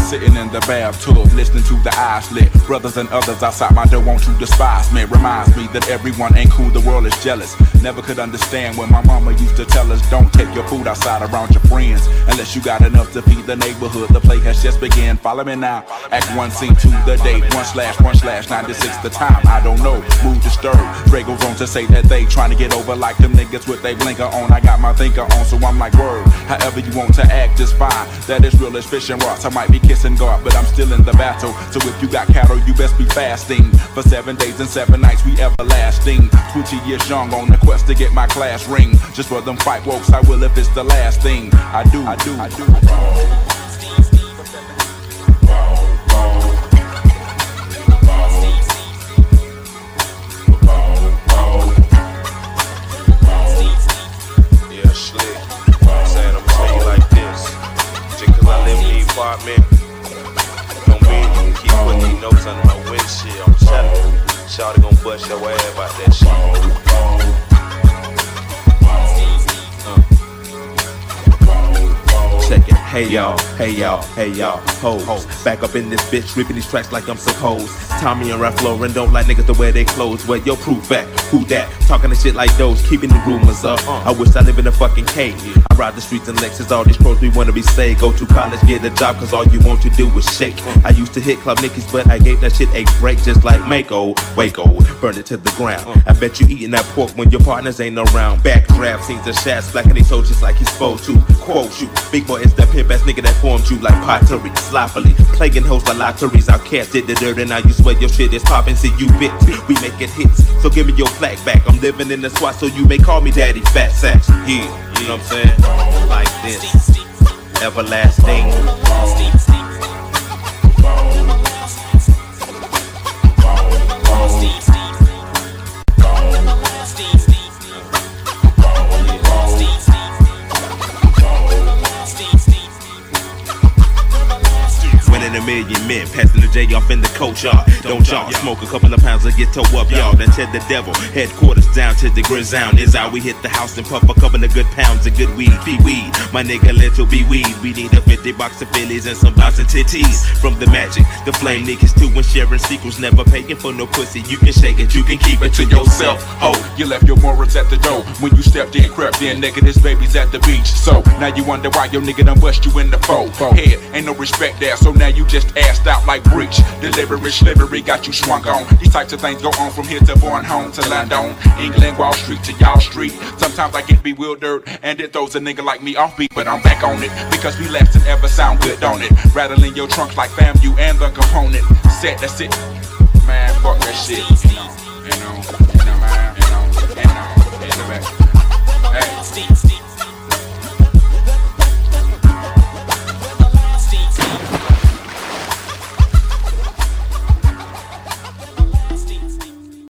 sitting in the bathtub, listening to the eyes lit. Brothers and others outside my door want to despise me. Reminds me that everyone ain't cool, the world is jealous. Never could understand when my mama used to tell us, don't take your food outside around your friends unless you got enough to feed the neighborhood. The play has just begun. Follow me now. Act 1, Scene 2, the date 1/1/96 the time. I don't know. Mood disturbed. Dre goes on to say that they trying to get over like them niggas with they blinker on. I got my thinker on, so I'm like, word. However you want to act is fine. That is real as fishing rods. I might be kissing God, but I'm still in the battle. So if you got cattle, you best be fasting for 7 days and 7 nights. We everlasting. 20 years young on the quest to get my class ring. Just for them fight wokes, I will if it's the last thing I do. Apartment. Don't mean you can keep putting these notes under my windshield. I'm telling you, Shawty gon' bust your ass about that shit. Check it. Hey y'all, hoes. Back up in this bitch, ripping these tracks like I'm supposed. Tommy and Ralph Lauren don't like niggas to wear their clothes. Where your proof at? Who that? Talking the shit like those, keeping the rumors up. I wish I live in a fucking cave. I ride the streets in Lexus, all these pros we wanna be saved. Go to college, get a job, cause all you want to do is shake. I used to hit Club Nicky's, but I gave that shit a break, just like Mako. Waco, burn it to the ground. I bet you eating that pork when your partners ain't around. Backdraft scenes of shots, blacking these soldiers like he's supposed to. Quote you, big boy is that pimp ass nigga that formed you like pottery. Sloppily, plaguing hoes by lotteries. Outcast did the dirt and now you swear your shit is poppin'. See you bitch, we making hits, so give me your flag back. I'm living in the SWAT, so you may call me Daddy Fat Sacks. Yeah, you know what I'm saying? Like this, everlasting. A million men passing the J off in the coach yard. Don't y'all smoke a couple of pounds and get toe up, y'all. Then tell the devil, headquarters down to the grizzle. Is how we hit the house and puff a couple of good pounds of good weed. Be weed, my nigga, little be weed. We need a 50 box of Phillies and some bouncing titties. From the magic, the flame niggas too, when sharing secrets, never paying for no pussy. You can shake it, you can keep it to yourself. Oh, you left your morals at the door when you stepped in, crept in, nigga. This baby's at the beach, so now you wonder why your nigga done bust you in the foe. Head, ain't no respect there, so now you just assed out like breach. Delivery, slivery, got you swung on. These types of things go on from here to born home to London, England, Wall Street to y'all street. Sometimes I get bewildered and it throws a nigga like me off beat, but I'm back on it because we last and ever sound good on it. Rattling your trunks like fam, you and the component. Set, that's it, man. Fuck that shit. You know, man. Hey.